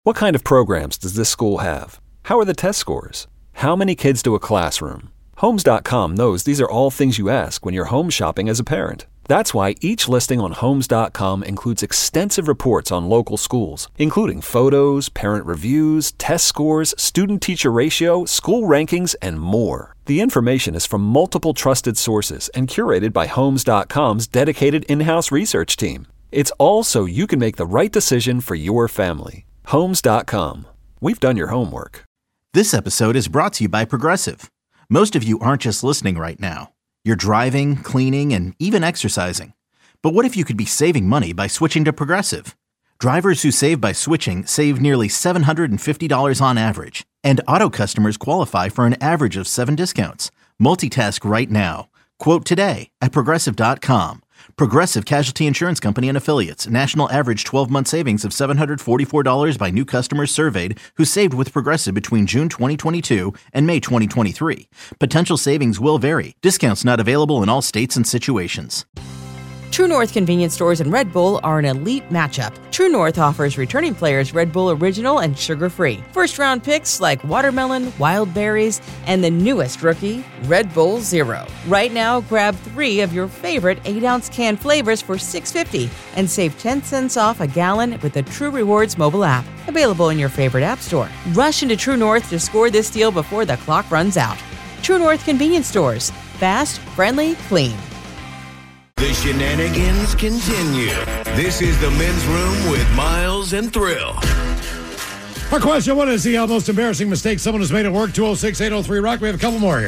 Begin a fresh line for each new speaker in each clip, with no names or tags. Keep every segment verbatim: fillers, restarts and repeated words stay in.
What kind of programs does this school have? How are the test scores? How many kids do a classroom? Homes dot com knows these are all things you ask when you're home shopping as a parent. That's why each listing on Homes dot com includes extensive reports on local schools, including photos, parent reviews, test scores, student-teacher ratio, school rankings, and more. The information is from multiple trusted sources and curated by Homes dot com's dedicated in-house research team. It's all so you can make the right decision for your family. Homes dot com. We've done your homework.
This episode is brought to you by Progressive. Most of you aren't just listening right now. You're driving, cleaning, and even exercising. But what if you could be saving money by switching to Progressive? Drivers who save by switching save nearly seven hundred fifty dollars on average. And auto customers qualify for an average of seven discounts. Multitask right now. Quote today at Progressive dot com. Progressive Casualty Insurance Company and Affiliates. National average twelve-month savings of seven hundred forty-four dollars by new customers surveyed who saved with Progressive between June twenty twenty-two and May twenty twenty-three. Potential savings will vary. Discounts not available in all states and situations.
True North convenience stores and Red Bull are an elite matchup. True North offers returning players Red Bull Original and sugar-free. First-round picks like watermelon, wild berries, and the newest rookie, Red Bull Zero. Right now, grab three of your favorite eight-ounce can flavors for six dollars and fifty cents and save ten cents off a gallon with the True Rewards mobile app. Available in your favorite app store. Rush into True North to score this deal before the clock runs out. True North convenience stores. Fast, friendly, clean.
The shenanigans continue. This is the Men's Room with Miles and Thrill.
Our question, what is the uh, most embarrassing mistake someone has made at work? two oh six, eight oh three, rock. We have a couple more here.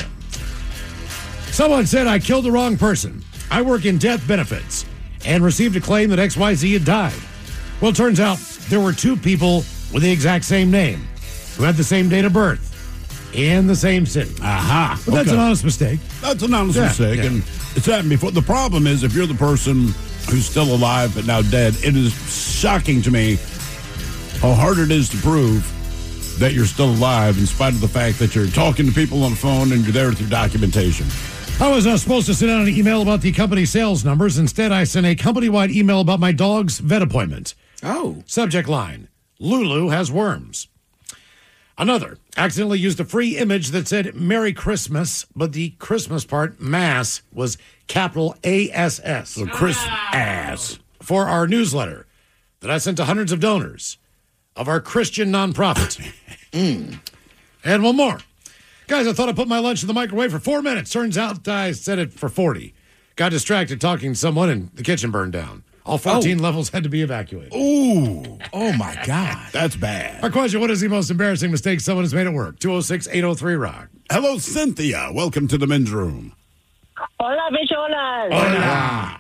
Someone said, I killed the wrong person. I work in death benefits and received a claim that X Y Z had died. Well, it turns out there were two people with the exact same name who had the same date of birth in the same city.
Aha.
But that's
okay.
an honest mistake.
That's an honest
Yeah,
mistake.
yeah.
And it's happened before. The problem is if you're the person who's still alive but now dead, it is shocking to me how hard it is to prove that you're still alive in spite of the fact that you're talking to people on the phone and you're there with your documentation.
I was uh, supposed to send out an email about the company sales numbers. Instead, I sent a company-wide email about my dog's vet appointment.
Oh.
Subject line, Lulu has worms. Another accidentally used a free image that said Merry Christmas, but the Christmas part, mass, was capital A S S.
So Chris ass.
For our newsletter that I sent to hundreds of donors of our Christian nonprofit. mm. And one more. Guys, I thought I put my lunch in the microwave for four minutes. Turns out I set it for forty. Got distracted talking to someone and the kitchen burned down. All fourteen oh. levels had to be evacuated.
Ooh.
Oh, my God.
That's bad.
Our question, what is the most embarrassing mistake someone has made at work? two oh six, eight oh three, rock.
Hello, Cynthia. Welcome to the Men's Room.
Hola, bicholas.
Hola.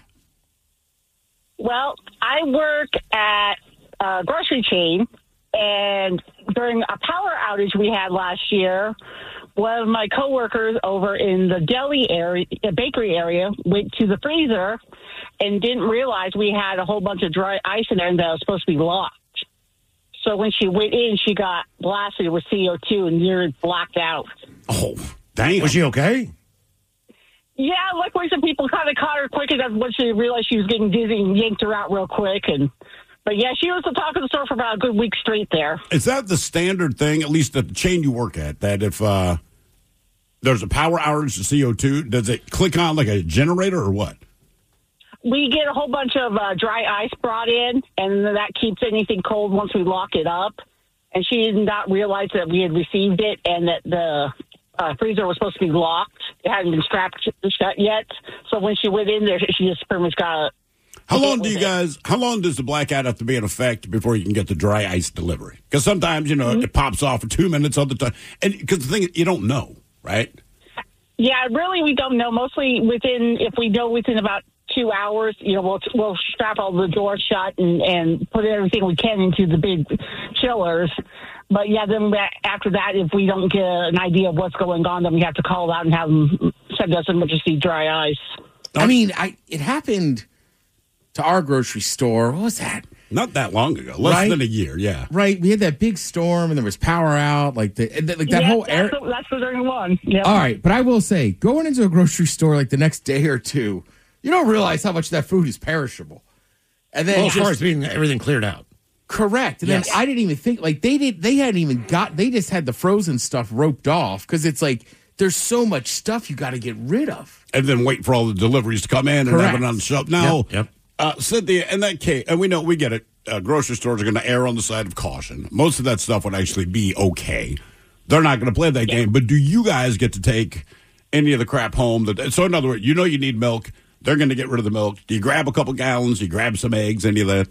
Well, I work at a grocery chain, and during a power outage we had last year, one of my coworkers over in the deli area, bakery area, went to the freezer and didn't realize we had a whole bunch of dry ice in there and that was supposed to be locked. So when she went in, she got blasted with C O two and nearly blacked out.
Oh, damn.
Was she okay?
Yeah, luckily some people kind of caught her quick enough when she realized she was getting dizzy and yanked her out real quick. And But yeah, she was the talk of the store for about a good week straight there.
Is that the standard thing, at least at the chain you work at, that if uh, there's a power outage to C O two, does it click on like a generator or what?
We get a whole bunch of uh, dry ice brought in, and that keeps anything cold once we lock it up. And she did not realize that we had received it and that the uh, freezer was supposed to be locked. It hadn't been strapped shut yet. So when she went in there, she just pretty much got a...
How long do you guys, how long does the blackout have to be in effect before you can get the dry ice delivery? Because sometimes, you know, mm-hmm. it pops off for two minutes all the time. And because the thing, you don't know, right?
Yeah, really, we don't know. Mostly within, if we know within about two hours, you know, we'll we'll strap all the doors shut and, and put everything we can into the big chillers. But yeah, then after that, if we don't get an idea of what's going on, then we have to call out and have them send us emergency dry ice.
I mean, I it happened to our grocery store. What was that?
Not that long ago. Less
right?
than a year, yeah.
Right. We had that big storm and there was power out. Like, the, like that
yeah,
whole
that's
area.
The, that's the during one. Yep.
All right. But I will say, going into a grocery store like the next day or two, you don't realize how much that food is perishable. And then
Well, as
just,
far as being everything cleared out.
Correct. And
Yes.
then I didn't even think like they did. They hadn't even got. They just had the frozen stuff roped off because it's like there's so much stuff you got to get rid of.
And then wait for all the deliveries to come in and
Correct.
have it on the shelf. Now,
Yep, yep.
Uh, Cynthia, in that case, and we know we get it. Uh, grocery stores are going to err on the side of caution. Most of that stuff would actually be okay. They're not going to play that game. But do you guys get to take any of the crap home? That so in other words, you know you need milk. They're going to get rid of the milk. Do you grab a couple gallons? Do you grab some eggs? Any of that?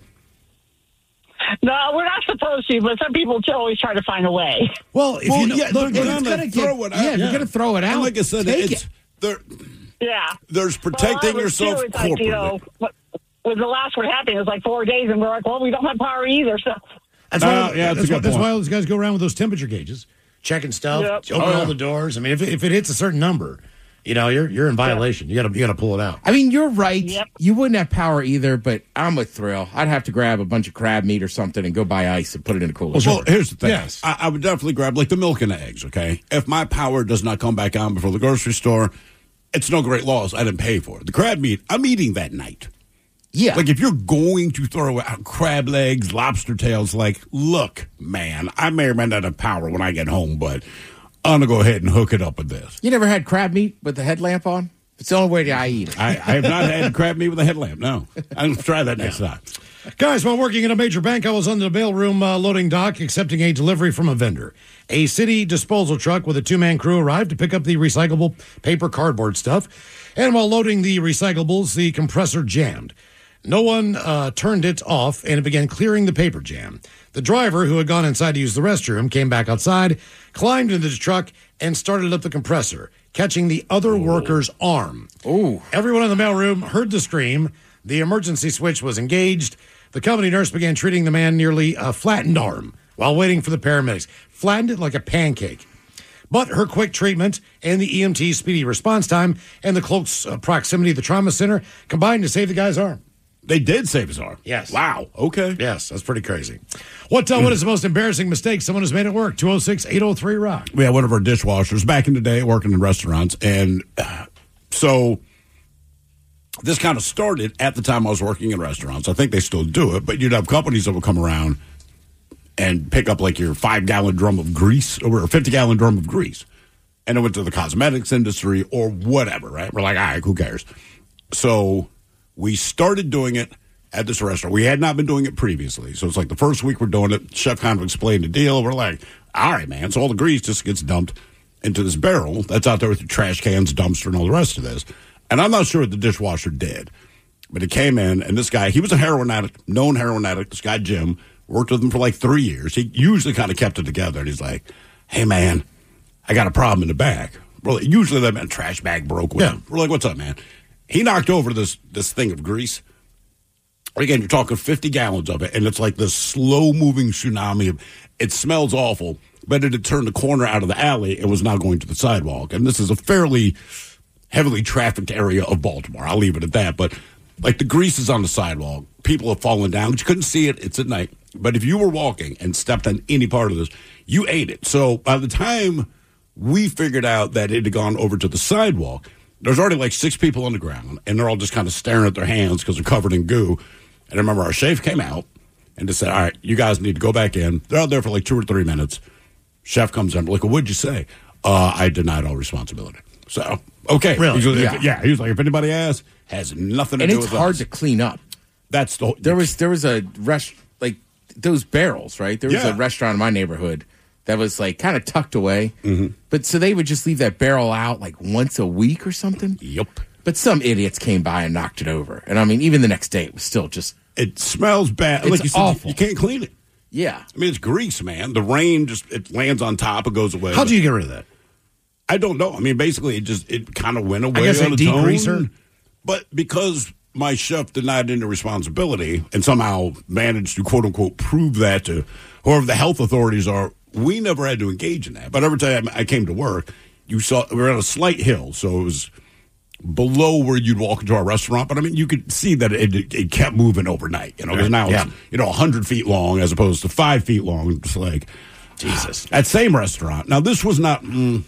No, we're not supposed to, but some people always try to find a way.
Well, if
Well,
you know,
yeah,
look,
they're
it's
gonna
gonna
throw
get,
it out.
Yeah, if you're gonna throw it out.
And like I said,
take
it's
it.
there.
Yeah.
There's protecting
Well,
yourself
too, it's like,
corporately.
you know, what, was the last one happened? It was like four days, and we're like, well, we don't have power either, so.
That's
Uh,
why,
yeah, that's a
that's, why,
good
that's
point.
why all those guys go around with those temperature gauges, checking stuff,
Yep.
open
Oh, yeah.
all the doors. I mean, if it, if it hits a certain number, you know, you're you're in violation. You got to you got to pull it out.
I mean, you're right.
Yep.
You wouldn't have power either, but I'm with Thrill. I'd have to grab a bunch of crab meat or something and go buy ice and put it in a cooler.
Well, here's the thing.
Yes.
I, I would definitely grab like the milk and the eggs, okay? If my power does not come back on before the grocery store, it's no great loss. I didn't pay for it. The crab meat, I'm eating that night.
yeah.
Like if you're going to throw out crab legs, lobster tails, like, look, man, I may or may not have power when I get home, but I'm going to go ahead and hook it up with this.
you never had crab meat with the headlamp on? It's the only way that I eat it.
I, I have not had crab meat with a headlamp, no. I'm going to try that next time.
Guys, while working in a major bank, I was on the mailroom uh, loading dock accepting a delivery from a vendor. A city disposal truck with a two-man crew arrived to pick up the recyclable paper cardboard stuff. And while loading the recyclables, the compressor jammed. No one uh, turned it off, and it began clearing the paper jam. The driver, who had gone inside to use the restroom, came back outside, climbed into the truck, and started up the compressor, catching the other worker's arm.
Ooh.
Everyone in the mailroom heard the scream. The emergency switch was engaged. The company nurse began treating the man nearly a flattened arm while waiting for the paramedics. Flattened it like a pancake. But her quick treatment and the E M T's speedy response time and the close uh, proximity of the trauma center combined to save the guy's arm.
They did save his arm.
Yes.
Wow. Okay.
Yes, that's pretty crazy. What, uh, what is the most embarrassing mistake someone has made at work? two oh six, eight oh three, rock.
We had one of our dishwashers back in the day working in restaurants. And uh, so this kind of started at the time I was working in restaurants. I think they still do it, but you'd have companies that would come around and pick up like your five gallon drum of grease or a fifty gallon drum of grease. And it went to the cosmetics industry or whatever, right? We're like, all right, who cares? So we started doing it at this restaurant. We had not been doing it previously. So it's like the first week we're doing it. Chef kind of explained the deal. We're like, all right, man. So all the grease just gets dumped into this barrel that's out there with the trash cans, dumpster, and all the rest of this. And I'm not sure what the dishwasher did, but it came in, and this guy, he was a heroin addict, known heroin addict. This guy, Jim, worked with him for like three years. He usually kind of kept it together. And he's like, hey, man, I got a problem in the back. Well, usually that meant trash bag broke with
Yeah.
him. We're like, what's up, man? He knocked over this this thing of grease. Again, you're talking fifty gallons of it, and it's like this slow-moving tsunami. Of, it smells awful, but it had turned the corner out of the alley and was now going to the sidewalk. And this is a fairly heavily trafficked area of Baltimore. I'll leave it at that. But, like, the grease is on the sidewalk. People have fallen down. But you couldn't see it. It's at night. But if you were walking and stepped on any part of this, you ate it. So by the time we figured out that it had gone over to the sidewalk, there's already like six people on the ground, and they're all just kind of staring at their hands because they're covered in goo. And I remember our chef came out and just said, all right, you guys need to go back in. They're out there for like two or three minutes. Chef comes in, we're like, well, what'd you say? Uh, I denied all responsibility. So, okay.
Really?
He was,
Yeah.
if, yeah. He was like, if anybody asks, has nothing to
and
do
it's
with
hard
us.
to clean up.
That's the
There was there was a rest like those barrels, right? There was
Yeah.
a restaurant in my neighborhood that was like kind of tucked away.
Mm-hmm.
But so they would just leave that barrel out like once a week or something.
Yep.
But some idiots came by and knocked it over. And I mean, even the next day, it was still just,
It smells bad.
It's
like you said,
awful.
you can't clean it.
yeah.
I mean, it's grease, man. The rain just, it lands on top, it goes away.
How do you get rid of that?
I don't know. I mean, basically, it just it kind of went away
guess
on
a
its
degreaser?
own. But because my chef denied any responsibility and somehow managed to quote unquote prove that to whoever the health authorities are, we never had to engage in that. But every time I came to work, you saw we were at a slight hill, so it was below where you'd walk into our restaurant. But I mean, you could see that it, it kept moving overnight. You know, because now
Yeah.
it's you know a hundred feet long as opposed to five feet long. It's like
Jesus.
that same restaurant. Now, this was not. Mm,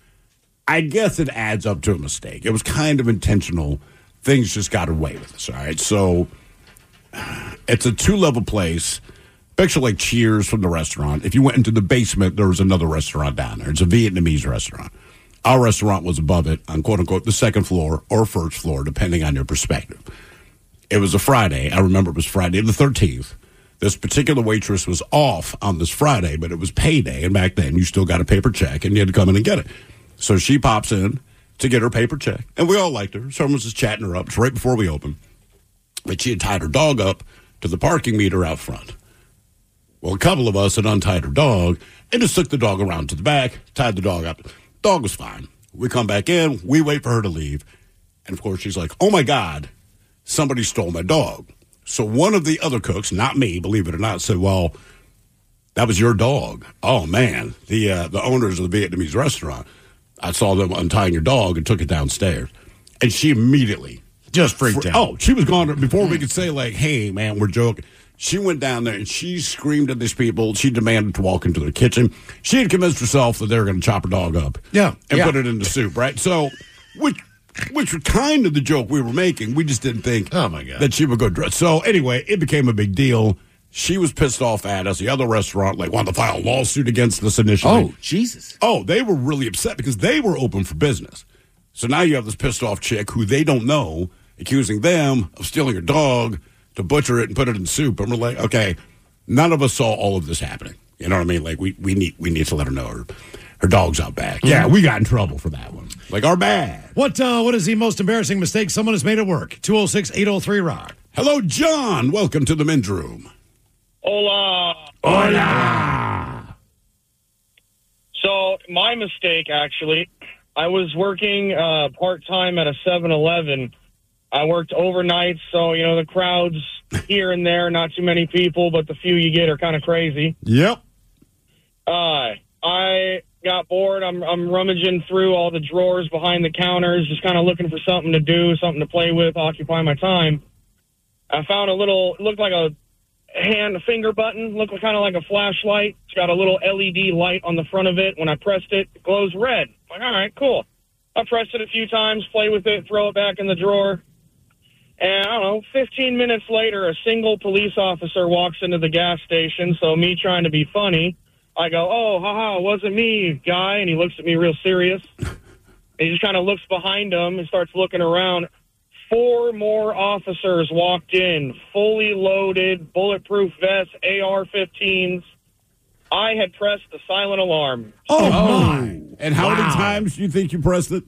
I guess it adds up to a mistake. It was kind of intentional. Things just got away with us. All right, so it's a two-level place. Picture like Cheers from the restaurant. If you went into the basement, there was another restaurant down there. It's a Vietnamese restaurant. Our restaurant was above it on, quote-unquote, the second floor or first floor, depending on your perspective. It was a Friday. I remember it was Friday the thirteenth. This particular waitress was off on this Friday, but it was payday, and back then you still got a paper check, and you had to come in and get it. So she pops in to get her paper check, and we all liked her. Someone was just chatting her up. It's right before we opened. But she had tied her dog up to the parking meter out front. Well, a couple of us had untied her dog and just took the dog around to the back, tied the dog up. Dog was fine. We come back in. We wait for her to leave. And, of course, she's like, oh, my God, somebody stole my dog. So one of the other cooks, not me, believe it or not, said, well, that was your dog. Oh, man, the uh, the owners of the Vietnamese restaurant. I saw them untying your dog and took it downstairs. And she immediately
just freaked out.
Oh, she was gone before we could say, like, hey, man, we're joking. She went down there and she screamed at these people. She demanded to walk into their kitchen. She had convinced herself that they were going to chop her dog up.
Yeah.
And
yeah.
put it in the soup, right? So, which which was kind of the joke we were making. We just didn't think
oh my God.
that she would go dress. So, anyway, it became a big deal. She was pissed off at us. The other restaurant, like, wanted to file a lawsuit against us initially.
Oh, Jesus.
Oh, they were really upset because they were open for business. So now you have this pissed off chick who they don't know accusing them of stealing her dog to butcher it and put it in soup. And we're like, okay, none of us saw all of this happening. You know what I mean? Like, we, we need we need to let her know her, her dog's out back. Mm-hmm. Yeah, we got in trouble for that one. Like, our bad.
What uh, What is the most embarrassing mistake someone has made at work? two oh six, eight oh three, rock.
Hello, John. Welcome to the men's room.
Hola.
Hola.
So, my mistake, actually, I was working uh, part-time at a seven eleven. I worked overnight, so, you know, the crowds here and there, not too many people, but the few you get are kind of crazy.
Yep.
Uh, I got bored. I'm, I'm rummaging through all the drawers behind the counters, just kind of looking for something to do, something to play with, occupy my time. I found a little, it looked like a hand, a finger button, looked kind of like a flashlight. It's got a little L E D light on the front of it. When I pressed it, it glows red. I'm like, all right, cool. I pressed it a few times, play with it, throw it back in the drawer. And, I don't know, fifteen minutes later, a single police officer walks into the gas station, so me trying to be funny, I go, oh, haha, it wasn't me, guy, and he looks at me real serious. And he just kind of looks behind him and starts looking around. Four more officers walked in, fully loaded, bulletproof vests, A R fifteens. I had pressed the silent alarm.
Oh, my. And how
Wow.
many times do you think you pressed it?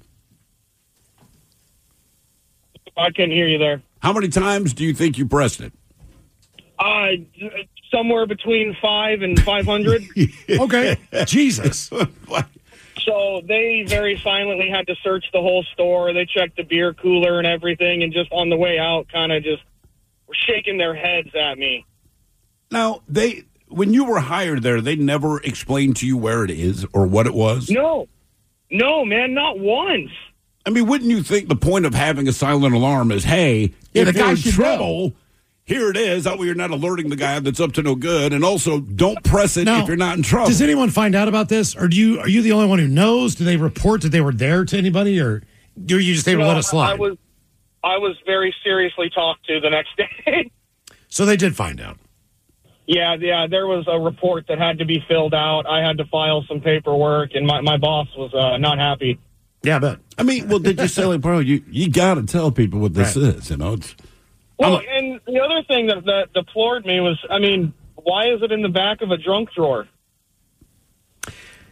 I couldn't hear you there.
How many times do you think you pressed it?
Uh, somewhere between five and five hundred.
Okay. Jesus.
So they very silently had to search the whole store. They checked the beer cooler and everything, and just on the way out, kind of just were shaking their heads at me.
Now, they when you were hired there, they never explained to you where it is or what it was?
No. No, man, not once.
I mean, wouldn't you think the point of having a silent alarm is, hey,
Yeah,
if
the guy
you're in
should
trouble,
know.
here it is. That way you're not alerting the guy that's up to no good. And also, don't press it
Now,
if you're not in trouble.
Does anyone find out about this? Or do you are you the only one who knows? Do they report that they were there to anybody? Or do you just able to
No,
let it slide?
I was, I was very seriously talked to the next day.
So they did find out.
Yeah, yeah, there was a report that had to be filled out. I had to file some paperwork, and my, my boss was uh, not happy.
Yeah, I bet.
I mean, well, did you say, like, bro, you, you got to tell people what this
Right.
is, you know? It's,
Well, and the other thing that, that deplored me was, I mean, why is it in the back of a junk drawer?
Uh,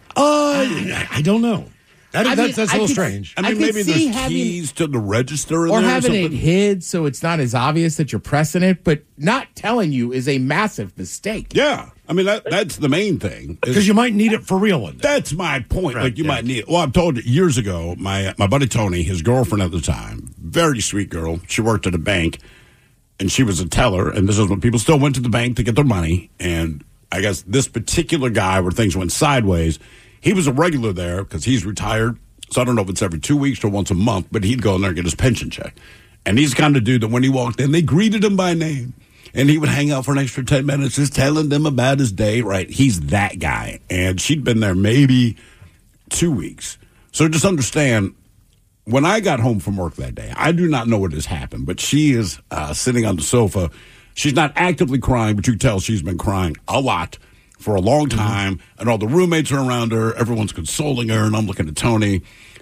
I I don't know. That,
I
that's
mean,
that's a
I
little
could-
strange.
I mean,
I could
maybe
see
there's
having-
keys to the register in
Or
there
having
or
it
something.
hid so it's not as obvious that you're pressing it, but not telling you is a massive mistake.
Yeah. I mean, that that's the main thing. is-
Because you might need it for real one day.
That's my point.
Right,
like, you
yeah.
might need it. Well, I've told you years ago, my my buddy Tony, his girlfriend at the time, very sweet girl. She worked at a bank, and she was a teller. And this is when people still went to the bank to get their money. And I guess this particular guy, where things went sideways, he was a regular there because he's retired. So I don't know if it's every two weeks or once a month, but he'd go in there and get his pension check. And he's the kind of dude that when he walked in, they greeted him by name. And he would hang out for an extra ten minutes just telling them about his day, right? He's that guy. And she'd been there maybe two weeks. So just understand, when I got home from work that day, I do not know what has happened, but she is uh, sitting on the sofa She's not actively crying, but you can tell she's been crying a lot for a long time. Mm-hmm. And all the roommates are around her. Everyone's consoling her. And I'm looking at Tony.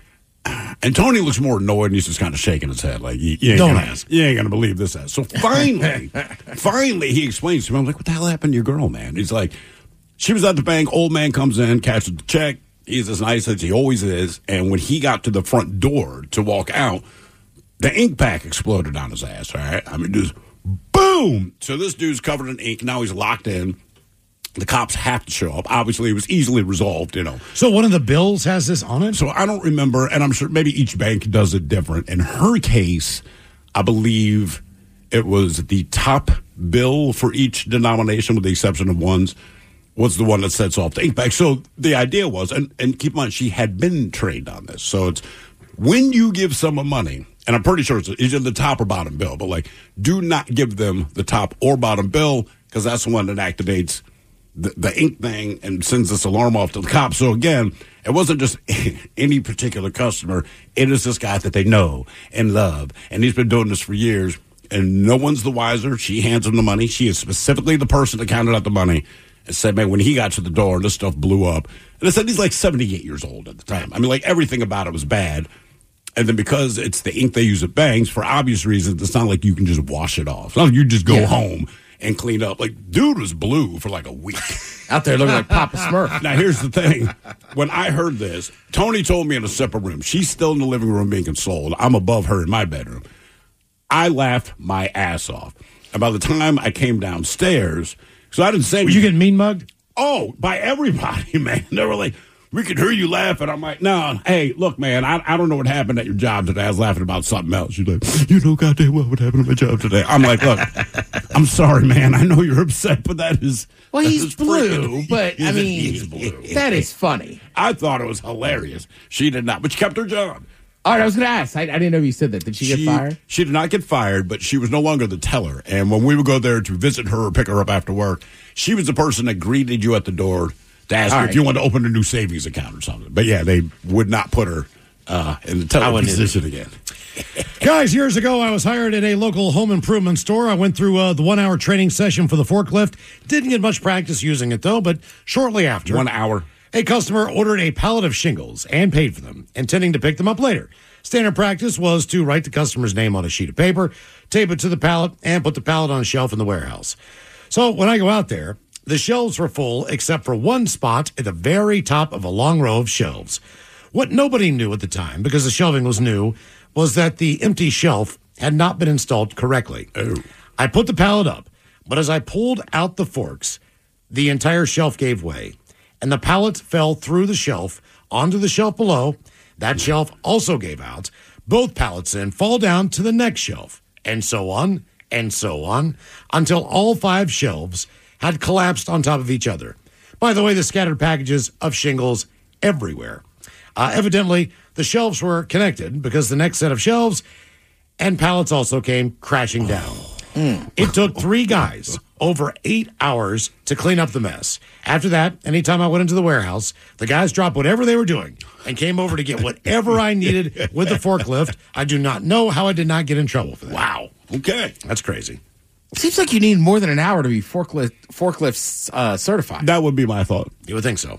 And Tony looks more annoyed, and he's just kind of shaking his head like, you, you ain't
Don't
gonna,
ask.
You ain't going to believe this. Ass. So finally, finally, he explains to me, I'm like, what the hell happened to your girl, man? He's like, she was at the bank. Old man comes in, catches the check. He's as nice as he always is. And when he got to the front door to walk out, the ink pack exploded on his ass, all right? I mean, just boom. So this dude's covered in ink. Now he's locked in. The cops have to show up. Obviously, it was easily resolved, you know.
So one of the bills has this on it?
So I don't remember, and I'm sure maybe each bank does it different. In her case, I believe it was the top bill for each denomination, with the exception of one's, was the one that sets off the ink bag. So the idea was, and, and keep in mind, she had been trained on this. So it's when you give someone money, and I'm pretty sure it's either the top or bottom bill, but like, do not give them the top or bottom bill, because that's the one that activates The, the ink thing and sends this alarm off to the cops. So again, it wasn't just any particular customer. It is this guy that they know and love. And he's been doing this for years. And no one's the wiser. She hands him the money. She is specifically the person that counted out the money and said, man, when he got to the door and this stuff blew up. And I said, he's like seventy-eight years old at the time. I mean, like everything about it was bad. And then because it's the ink they use at banks, for obvious reasons, it's not like you can just wash it off. It's not like you just go yeah. home and clean up. Like, dude was blue for like a week.
Out there looking like Papa Smurf.
Now, here's the thing. When I heard this, Tony told me in a separate room. She's still in the living room being consoled. I'm above her in my bedroom. I laughed my ass off. And by the time I came downstairs, so I didn't say...
Were you getting mean mugged?
Oh, by everybody, man. They were like, we could hear you laughing. I'm like, no, hey, look, man, I, I don't know what happened at your job today. I was laughing about something else. She's like, you know goddamn well what happened at my job today. I'm like, look, I'm sorry, man. I know you're upset, but that is...
Well,
that
he's
is
blue,
freaking,
but,
he,
I mean,
he's blue.
That is funny.
I thought it was hilarious. She did not, but she kept her job.
All right, I was going to ask. I, I didn't know you said that. Did she,
she
get fired?
She did not get fired, but she was no longer the teller. And when we would go there to visit her or pick her up after work, she was the person that greeted you at the door to ask
All
her
right.
if you wanted to open a new savings account or something. But yeah, they would not put her uh, in the teller position again.
Guys, years ago, I was hired at a local home improvement store. I went through uh, the one-hour training session for the forklift. Didn't get much practice using it, though, but shortly after...
One hour.
A customer ordered a pallet of shingles and paid for them, intending to pick them up later. Standard practice was to write the customer's name on a sheet of paper, tape it to the pallet, and put the pallet on a shelf in the warehouse. So when I go out there, the shelves were full except for one spot at the very top of a long row of shelves. What nobody knew at the time, because the shelving was new, was that the empty shelf had not been installed correctly.
Oh.
I put the pallet up, but as I pulled out the forks, the entire shelf gave way, and the pallet fell through the shelf onto the shelf below. That shelf also gave out. Both pallets then fall down to the next shelf, and so on, and so on, until all five shelves had collapsed on top of each other. By the way, the scattered packages of shingles everywhere. Uh, evidently, the shelves were connected because the next set of shelves and pallets also came crashing down. Mm. It took three guys over eight hours to clean up the mess. After that, anytime I went into the warehouse, the guys dropped whatever they were doing and came over to get whatever I needed with the forklift. I do not know how I did not get in trouble for that.
Wow. Okay.
That's crazy.
Seems like you need more than an hour to be forklift forklift uh, certified.
That would be my thought.
You would think so.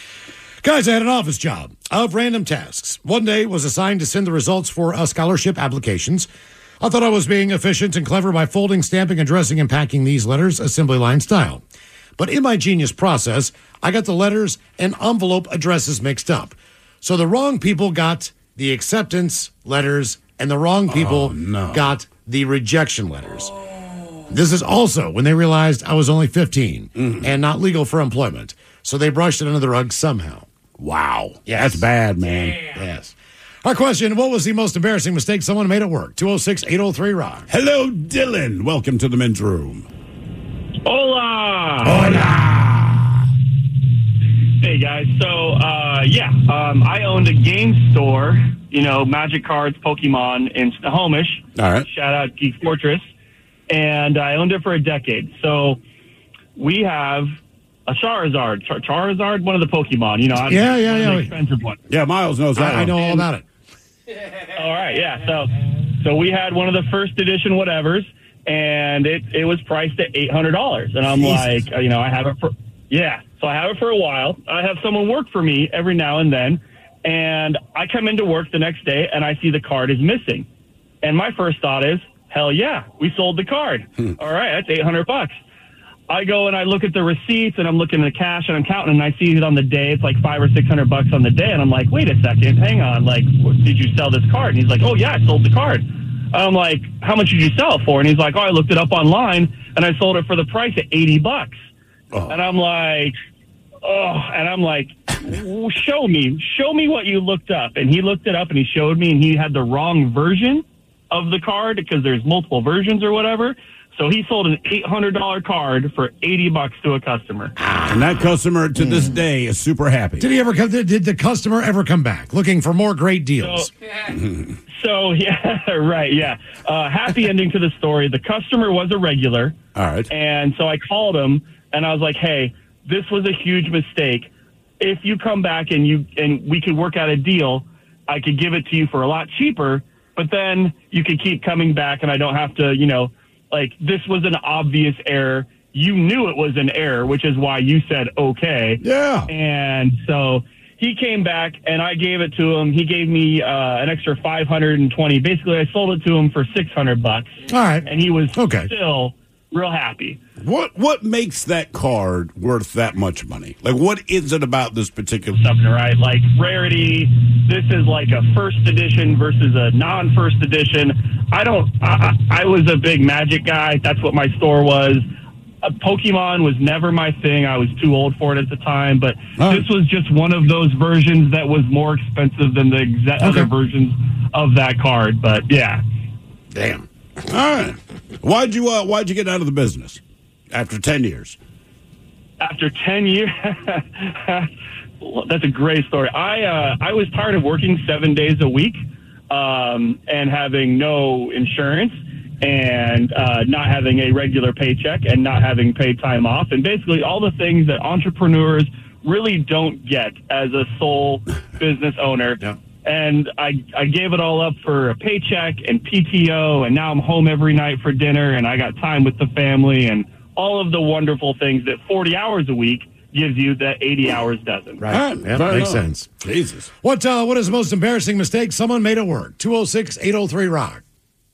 Guys, I had an office job of random tasks. One day was assigned to send the results for uh, scholarship applications. I thought I was being efficient and clever by folding, stamping, addressing, and packing these letters assembly line style. But in my genius process, I got the letters and envelope addresses mixed up. So the wrong people got the acceptance letters, and the wrong people
oh, no.
got the rejection letters. This is also when they realized I was only fifteen mm. and not legal for employment. So they brushed it under the rug somehow.
Wow.
Yes.
That's bad, man.
Damn. Yes. Our question, what was the most embarrassing mistake someone made at work? two oh six, eight oh three, rock.
Hello, Dylan. Welcome to the men's room.
Hola.
Hola.
Hey, guys. So, uh, yeah, um, I owned a game store, you know, Magic Cards, Pokemon in Snohomish.
All right.
Shout out Geek Fortress. And I owned it for a decade. So we have a Charizard. Char- Charizard, one of the Pokemon, you know. I
Yeah, yeah,
one
yeah.
Of the expensive one.
Yeah, Miles knows that.
I, I know all about it.
All right, yeah. So, so we had one of the first edition whatevers, and it, it was priced at eight hundred dollars. And I'm
Jesus.
like, you know, I have it for, yeah. So I have it for a while. I have someone work for me every now and then. And I come into work the next day and I see the card is missing. And my first thought is, hell yeah, we sold the card. Hmm. All right, that's eight hundred bucks. I go and I look at the receipts and I'm looking at the cash and I'm counting and I see it on the day. It's like five or six hundred bucks on the day. And I'm like, wait a second, hang on. Like, did you sell this card? And he's like, oh yeah, I sold the card. I'm like, how much did you sell it for? And he's like, oh, I looked it up online and I sold it for the price of eighty bucks. Oh. And I'm like, oh, and I'm like, show me, show me what you looked up. And he looked it up and he showed me and he had the wrong version of the card because there's multiple versions or whatever. So he sold an eight hundred dollars card for eighty bucks to a customer.
And that customer to this day is super happy.
Did he ever come? Did the customer ever come back looking for more great deals?
So, so yeah, right, yeah. Uh, happy ending to the story. The customer was a regular.
All right.
And so I called him and I was like, hey, this was a huge mistake. If you come back and you and we could work out a deal, I could give it to you for a lot cheaper, but then you could keep coming back and I don't have to, you know, like, this was an obvious error. You knew it was an error, which is why you said okay.
Yeah.
And so he came back, and I gave it to him. He gave me uh, an extra five hundred twenty. Basically, I sold it to him for six hundred bucks.
All right.
And he was
okay.
still real happy.
What what makes that card worth that much money? Like, what is it about this particular
something, right? Like rarity. This is like a first edition versus a non-first edition. I don't. I, I was a big Magic guy. That's what my store was. Uh, Pokemon was never my thing. I was too old for it at the time. But
oh.
this was just one of those versions that was more expensive than the exa-
okay.
other versions of that card. But yeah,
damn. All right. Why'd you uh, Why'd you get out of the business after ten years?
After ten years, that's a great story. I uh, I was tired of working seven days a week um, and having no insurance and uh, not having a regular paycheck and not having paid time off, and basically all the things that entrepreneurs really don't get as a sole business owner.
Yeah.
And I, I gave it all up for a paycheck and P T O, and now I'm home every night for dinner, and I got time with the family and all of the wonderful things that forty hours a week gives you that eighty hours doesn't.
Right. right. Yep, makes enough. sense.
Jesus.
What uh, What is the most embarrassing mistake someone made at work? two oh six, eight oh three, rock.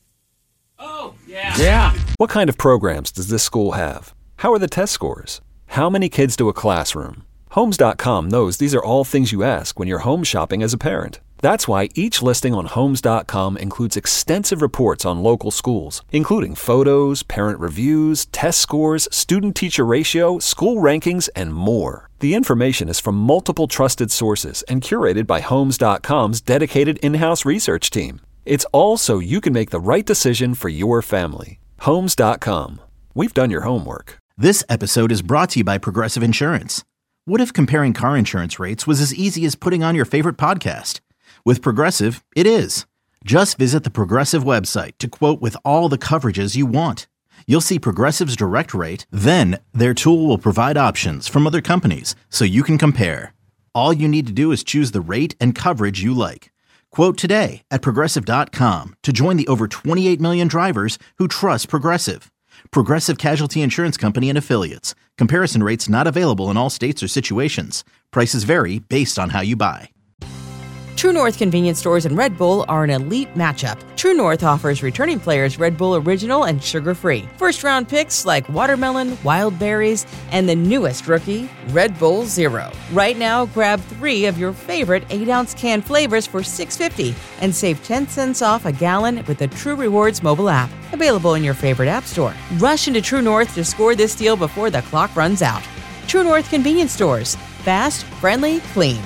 Oh, yeah.
Yeah.
What kind of programs does this school have? How are the test scores? How many kids do a classroom? Homes dot com knows these are all things you ask when you're home shopping as a parent. That's why each listing on Homes dot com includes extensive reports on local schools, including photos, parent reviews, test scores, student-teacher ratio, school rankings, and more. The information is from multiple trusted sources and curated by Homes dot com's dedicated in-house research team. It's all so you can make the right decision for your family. Homes dot com. We've done your homework.
This episode is brought to you by Progressive Insurance. What if comparing car insurance rates was as easy as putting on your favorite podcast? With Progressive, it is. Just visit the Progressive website to quote with all the coverages you want. You'll see Progressive's direct rate, then their tool will provide options from other companies so you can compare. All you need to do is choose the rate and coverage you like. Quote today at Progressive dot com to join the over twenty-eight million drivers who trust Progressive. Progressive Casualty Insurance Company and Affiliates. Comparison rates not available in all states or situations. Prices vary based on how you buy.
True North convenience stores and Red Bull are an elite matchup. True North offers returning players Red Bull Original and sugar-free. First-round picks like watermelon, wild berries, and the newest rookie, Red Bull Zero. Right now, grab three of your favorite eight-ounce can flavors for six dollars and fifty cents and save ten cents off a gallon with the True Rewards mobile app. Available in your favorite app store. Rush into True North to score this deal before the clock runs out. True North convenience stores. Fast, friendly, clean.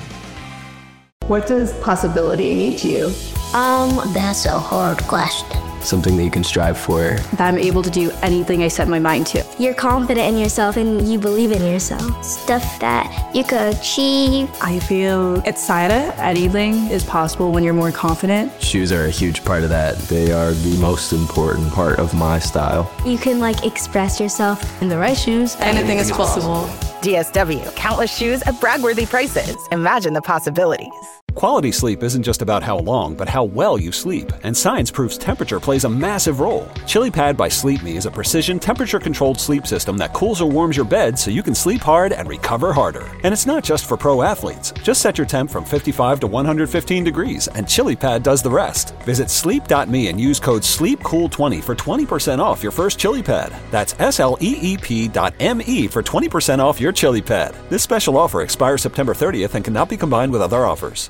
What does possibility mean to you?
Um, that's a hard question.
Something that you can strive for.
That I'm able to do anything I set my mind to.
You're confident in yourself and you believe in yourself. Stuff that you could achieve.
I feel excited. Anything is possible when you're more confident.
Shoes are a huge part of that. They are the most important part of my style.
You can like express yourself.
In the right shoes, anything is possible.
D S W, countless shoes at brag-worthy prices. Imagine the possibilities.
Quality sleep isn't just about how long, but how well you sleep. And science proves temperature plays a massive role. ChiliPad by Sleep Me is a precision temperature-controlled sleep system that cools or warms your bed so you can sleep hard and recover harder. And it's not just for pro athletes. Just set your temp from fifty-five to one hundred fifteen degrees, and ChiliPad does the rest. Visit sleep dot me and use code sleep cool twenty for twenty percent off your first ChiliPad. That's S L E E P dot M E for twenty percent off your ChiliPad. This special offer expires September thirtieth and cannot be combined with other offers.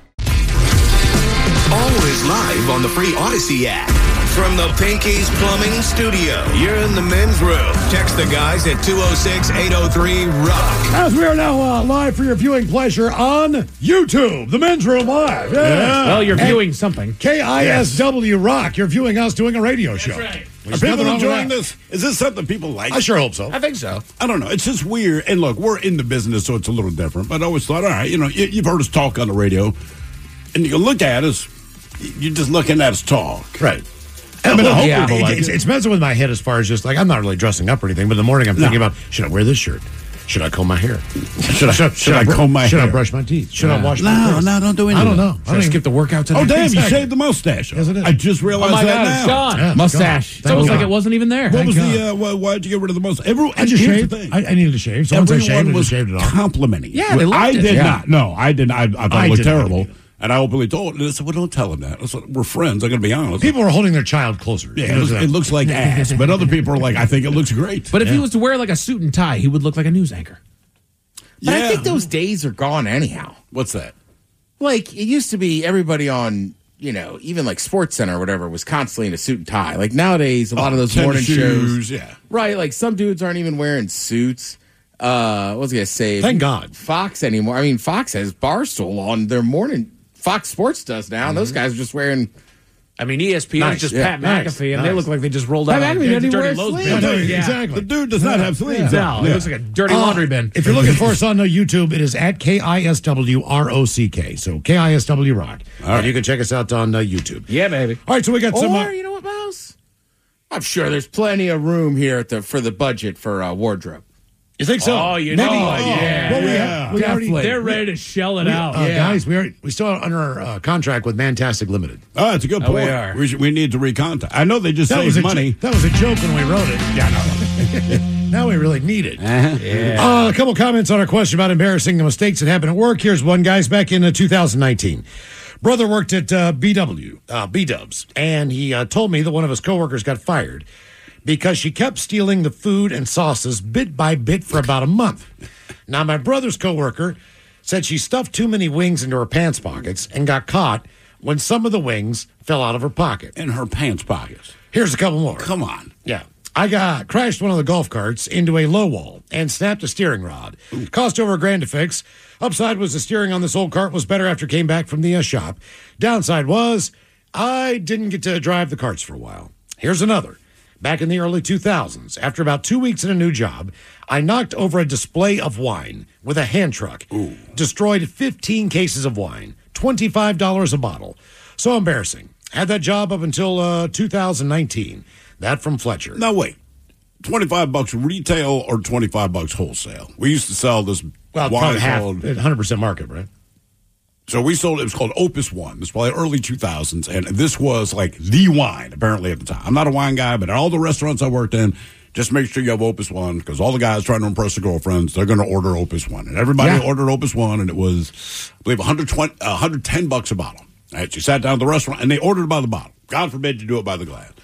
Always live on the free Odyssey app. From the Pinky's Plumbing Studio, you're in the men's room. Text the guys at two oh six, eight oh three, rock.
As we are now uh, live for your viewing pleasure on YouTube, the men's room live. Yeah.
Yeah. Well, you're
And
viewing something.
K I S W yes. Rock. You're viewing us doing a radio show.
That's right.
Are people enjoying this? Is this something people like?
I sure hope so.
I think so.
I don't know. It's just weird. And look, we're in the business, so it's a little different. But I always thought, all right, you know, you, you've heard us talk on the radio, and you look at us, you're just looking at us talk.
Right. I mean, I hope
yeah,
it,
like
it's,
it.
it's messing with my head as far as just like, I'm not really dressing up or anything, but in the morning I'm thinking no. about, should I wear this shirt? Should I comb my hair? Should I, should,
should I comb my
should
hair?
Should I brush my teeth? Should
yeah.
I wash
no,
my face?
No, no, don't do anything.
I don't know.
Should I, I skip the workout today?
Oh, damn,
exactly.
you shaved the mustache.
Yes, it is.
I just realized
oh my
that
God,
now.
it's gone.
Yeah,
mustache. It's almost like it wasn't even there.
What
Thank
was
God.
the, uh, why, why'd you get rid of the mustache? Everyone,
I just shaved.
The
I, I needed to shave. So once I shaved, I just shaved it off.
Complimenting.
Yeah, they loved
I
it.
did
Yeah.
not. No, I didn't. I, I thought
I
it looked
did not
terrible.
either.
And I openly told him. And I said, well, don't tell him that. I said, we're friends. I'm going to be honest.
People are holding their child closer.
Yeah, it looks, it looks like ass. But other people are like, I think it looks great.
But if
yeah.
he was to wear like a suit and tie, he would look like a news anchor.
But
yeah.
I think those days are gone anyhow.
What's that?
Like, it used to be everybody on, you know, even like Sports Center or whatever was constantly in a suit and tie. Like nowadays, a lot
oh,
of those
tennis
morning
shoes,
shows.
Yeah.
Right. Like some dudes aren't even wearing suits. Uh, what was I going to say?
Thank God.
Fox anymore. I mean, Fox has Barstool on their morning. Fox Sports does now. Mm-hmm. Those guys are just wearing.
I mean, E S P N
Nice,
is just
yeah,
Pat
nice,
McAfee, and
nice.
they look like they just rolled out
Pat
of
McAfee
a
doesn't
dirty
wear
Lowe's
sleeves.
bin.
Yeah,
Yeah.
exactly.
The dude does not have sleeves.
No,
Yeah.
it looks like a dirty
Uh,
laundry bin.
If you're looking for us on uh, YouTube, it is at K I S W R O C K. So K I S W Rock.
All right.
And you can check us out on uh, YouTube.
Yeah, baby.
All right, so we got some.
Or,
Uh,
you know what, Mouse? I'm sure there's plenty of room here at the for the budget for uh, wardrobe.
you think so?
Oh, you
Maybe.
know,
Oh,
yeah.
Well, we,
Yeah.
have, we already.
Definitely.
They're ready to shell it
we-
out.
uh,
Yeah.
Guys, we are we still are under uh, contract with Mantastic Limited.
Oh, that's a good
Oh,
point.
we are.
We, should, we need to recontact. I know they just
That was
saved
a
money.
jo- that was a joke when we wrote it. Yeah, no. Now we really need it.
Uh-huh.
Yeah.
Uh, a couple comments on our question about embarrassing the mistakes that happen at work. Here's one, guys. Back in uh, two thousand nineteen, brother worked at uh, B W, uh, B-Dubs, and he uh, told me that one of his coworkers got fired because she kept stealing the food and sauces bit by bit for about a month. Now, my brother's coworker said she stuffed too many wings into her pants pockets and got caught when some of the wings fell out of her pocket.
In her pants pockets.
Here's a couple more.
Come on.
Yeah. I got crashed one of the golf carts into a low wall and snapped a steering rod. Cost over a grand to fix. Upside was the steering on this old cart was better after it came back from the uh, shop. Downside was I didn't get to drive the carts for a while. Here's another. Back in the early two thousands, after about two weeks in a new job, I knocked over a display of wine with a hand truck. Ooh. Destroyed fifteen cases of wine, twenty-five dollars a bottle. So embarrassing. Had that job up until uh, two thousand nineteen. That from Fletcher.
Now, wait. twenty-five bucks retail or twenty-five bucks wholesale? We used to sell this
Well,
wine
probably half,
called...
one hundred percent market, right?
So we sold it. It was called Opus One. It was probably early two thousands, and this was like the wine apparently at the time. I'm not a wine guy, but at all the restaurants I worked in, just make sure you have Opus One because all the guys trying to impress their girlfriends, they're going to order Opus One, and everybody
Yeah.
ordered Opus One, and it was, I believe, one hundred twenty, one hundred ten bucks a bottle. Right? You sat down at the restaurant, and they ordered it by the bottle. God forbid you do it by the glass.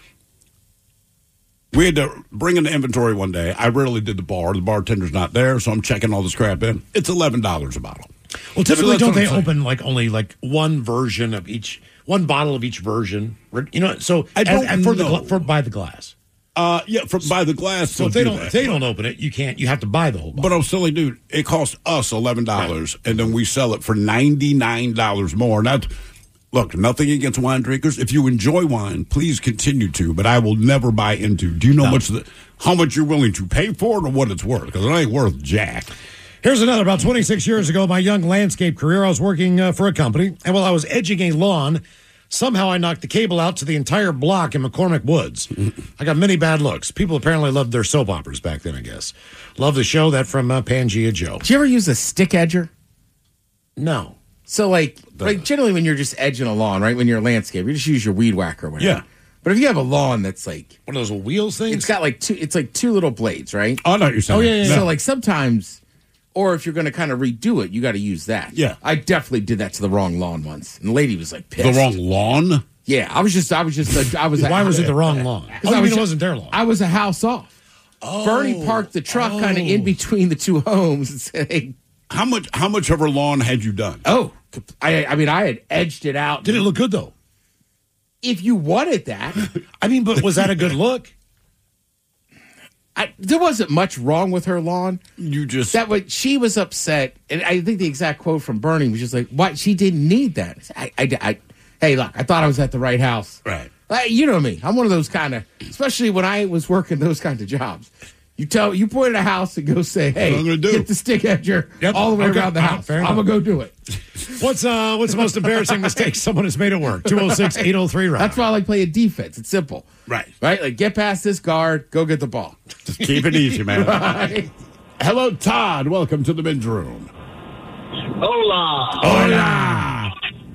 We had to bring in the inventory one day. I rarely did the bar. The bartender's not there, so I'm checking all this crap in. It's eleven dollars a bottle.
Well, typically,
So that's
don't
what
they
I'm saying.
open like only like one version of each, one bottle of each version? You know, so
I
as-
don't
for the
know.
gla- for by the glass.
Uh, yeah, from by the glass.
So
they'll
if they
do
don't
that.
if they don't open it, you can't. You have to buy the whole bottle.
But I'm silly, dude. It costs us eleven dollars, and then we sell it for ninety nine dollars more. Not look, nothing against wine drinkers. If you enjoy wine, please continue to. But I will never buy into. Do you know
No.
much the, how much you're willing to pay for it or what it's worth? Because it ain't worth jack.
Here's another. About twenty-six years ago, my young landscape career, I was working uh, for a company, and while I was edging a lawn, somehow I knocked the cable out to the entire block in McCormick Woods. I got many bad looks. People apparently loved their soap operas back then, I guess. Love the show. That from uh, Pangea Joe.
Did you ever use a stick edger?
No.
So, like, like generally when you're just edging a lawn, right? When you're a landscaper, you just use your weed whacker or whatever.
Yeah.
But if you have a lawn that's like
one of those wheels things,
it's got like two. It's like two little blades, right?
Oh, no, you're saying.
Oh yeah, yeah.
No.
So like sometimes, or if you're going to kind of redo it, you got to use that.
Yeah.
I definitely did that to the wrong lawn once, and the lady was like pissed.
The wrong lawn?
Yeah, I was just, I was just, a, I was.
Why
a,
was it the wrong lawn?
Because
Oh,
I
you
was,
mean it wasn't their lawn?
I was a house off.
Oh,
Bernie parked the truck kind of in between the two homes and said, "Hey,
How much How much of her lawn had you done?
oh, I, I mean, I had edged it out.
Did it look good though?
If you wanted that,
I mean, but was that a good look?
I, there wasn't much wrong with her lawn.
You just
that was she was upset, and I think the exact quote from Bernie was just like, "What? She didn't need that." I, I, I hey, look, I thought I was at the right house.
Right.
Like, you know me. I'm one of those kind of, especially when I was working those kinds of jobs. You tell, you point at a house and go say, "Hey,
What I'm gonna do.
get the stick edger
Yep.
all the way
Okay.
around the
Ah,
house.
fair
I'm gonna
enough.
go do it."
What's uh what's the most embarrassing mistake someone has made at work? two oh six, eight oh three rock.
That's why I like playing defense. It's simple,
Right.
right? Like get past this guard, go get the ball.
Just keep it easy, man.
Right?
Hello, Todd. Welcome to the men's room.
Hola.
Hola.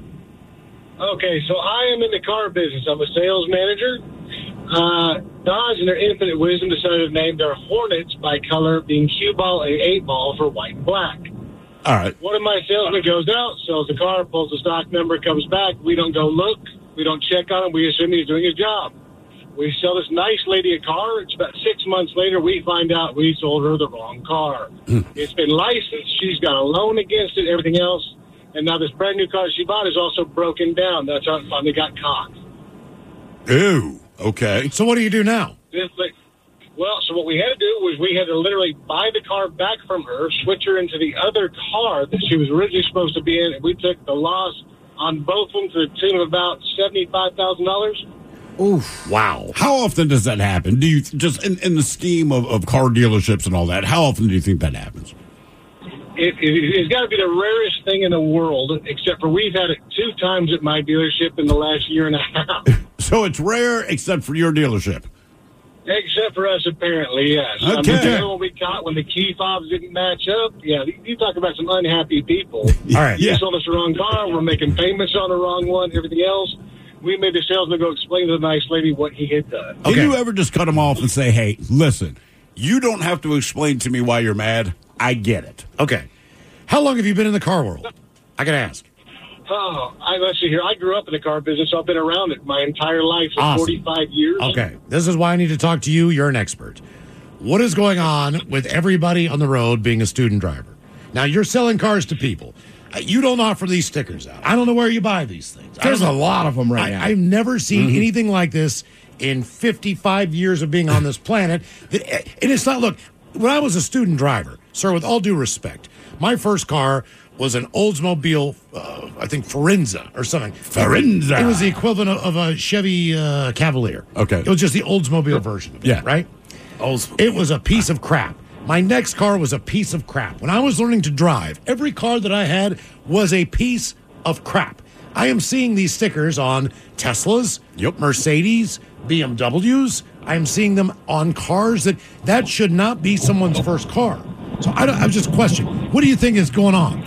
Okay, so I am in the car business. I'm a sales manager. Uh, Dodge, in their infinite wisdom, decided to name their Hornets by color, being cue ball and eight ball for white and black.
All right.
One of my salesmen goes out, sells the car, pulls the stock number, comes back. We don't go look. We don't check on him. We assume he's doing his job. We sell this nice lady a car. It's about six months later, we find out we sold her the wrong car. It's been licensed. She's got a loan against it, everything else. And now this brand new car she bought is also broken down. That's how it finally got caught.
Ew. Okay.
So what do you do now?
This thing- Well, so what we had to do was we had to literally buy the car back from her, switch her into the other car that she was originally supposed to be in, and we took the loss on both of them to the tune of about seventy-five thousand dollars.
Oof.
Wow.
How often does that happen? Do you just in, in the scheme of, of car dealerships and all that? How often do you think that happens?
It, it, it's got to be the rarest thing in the world, except for we've had it two times at my dealership in the last year and a half.
So it's rare, except for your dealership.
Except for us, apparently, yes. I mean,
Okay.
the other one we caught when the key fobs didn't match up. Yeah, you, you talk about some unhappy people.
All right.
You
Yeah.
sold us the wrong car. We're making payments on the wrong one. Everything else. We made the salesman go explain to the nice lady what he had done.
Can
Okay.
you ever just cut them off and say, hey, listen, you don't have to explain to me why you're mad. I get it.
Okay. How long have you been in the car world? I gotta ask.
Oh, I, let's see here. I grew up in the car business. I've been around it my entire life for
Awesome.
forty-five years.
Okay. This is why I need to talk to you. You're an expert. What is going on with everybody on the road being a student driver? Now, you're selling cars to people. Uh, You don't offer these stickers out. I don't know where you buy these things. I
There's
don't
a
know.
lot of them right
I,
now.
I've never seen anything like this in fifty-five years of being on this planet. That- And it's not, look, when I was a student driver, sir, with all due respect, my first car was an Oldsmobile, uh, I think Forenza or something.
Forenza.
It was the equivalent of, of a Chevy uh, Cavalier.
Okay.
It was just the Oldsmobile version of it,
Yeah.
right? It was a piece of crap. My next car was a piece of crap. When I was learning to drive, every car that I had was a piece of crap. I am seeing these stickers on Teslas,
Yep.
Mercedes, B M Ws. I am seeing them on cars that that should not be someone's first car. So I, don't, I was just questioning, what do you think is going on?